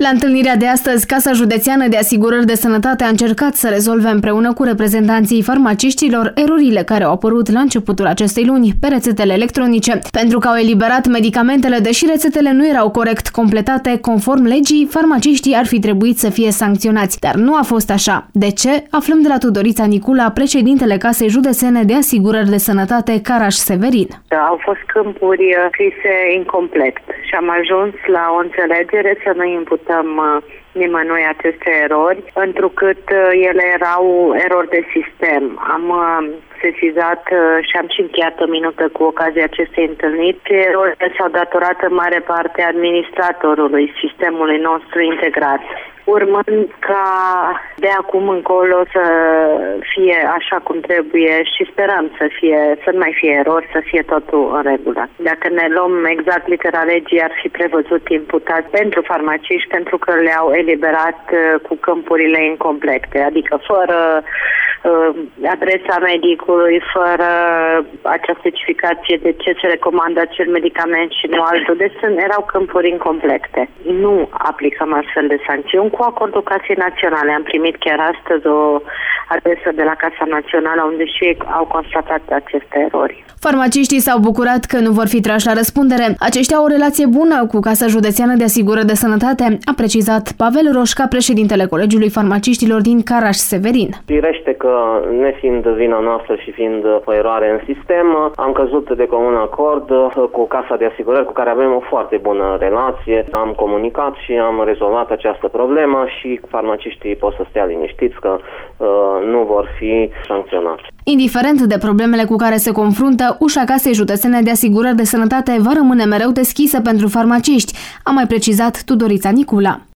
La întâlnirea de astăzi, Casa Județeană de Asigurări de Sănătate a încercat să rezolve împreună cu reprezentanții farmaciștilor erorile care au apărut la începutul acestei luni pe rețetele electronice. Pentru că au eliberat medicamentele, deși rețetele nu erau corect completate conform legii, farmaciștii ar fi trebuit să fie sancționați. Dar nu a fost așa. De ce? Aflăm de la Tudorița Nicula, președintele Casei Județene de Asigurări de Sănătate Caraș-Severin. Au fost câmpuri scrise incomplet și am ajuns la o înțelegere să nu imputăm nimănui aceste erori, întrucât ele erau erori de sistem. Am sesizat și am și încheiat o minută cu ocazia acestei întâlniri. Erorile s-au datorat în mare parte administratorului sistemului nostru integrat, urmând ca de acum încolo să fie așa cum trebuie și sperăm să nu mai fie erori, să fie totul în regulă. Dacă ne luăm exact litera legii, ar fi prevăzut imputați pentru farmaciști pentru că le-au eliberat cu câmpurile incomplete, adică fără adresa medicului, fără acea specificație de ce se recomandă acel medicament și nu altul. Deci erau câmpuri incomplete. Nu aplicăm astfel de sancțiuni cu acordul Casei Naționale. Am primit chiar astăzi o adresă de la Casa Națională unde și ei au constatat aceste erori. Farmaciștii s-au bucurat că nu vor fi trași la răspundere. Aceștia au o relație bună cu Casa Județeană de Asigurări de Sănătate, a precizat Pavel Roșca, președintele Colegiului Farmaciștilor din Caraș-Severin. Firește că, nefiind vina noastră și fiind o eroare în sistem, am căzut de comun acord cu Casa de Asigurări, cu care avem o foarte bună relație. Am comunicat și am rezolvat această problemă și farmaciștii pot să stea liniștiți că nu vor fi sancționați. Indiferent de problemele cu care se confruntă, ușa Casei Județene de Asigurări de Sănătate va rămâne mereu deschisă pentru farmaciști, a mai precizat Tudorița Nicula.